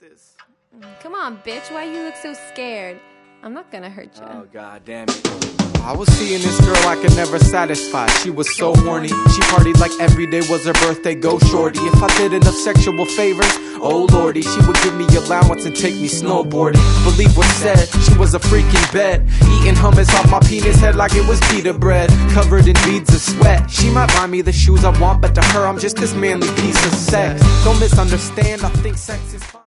this. Come on, bitch, why you look so scared? I'm not gonna hurt you. Oh, god damn it. I was seeing this girl I could never satisfy. She was so horny. She partied like every day was her birthday. Go shorty. If I did enough sexual favors, oh lordy, she would give me allowance and take me snowboarding. Believe what's said, she was a freaking bet. Eating hummus off my penis head like it was pita bread, covered in beads of sweat. She might buy me the shoes I want, but to her I'm just this manly piece of sex. Don't misunderstand, I think sex is fun.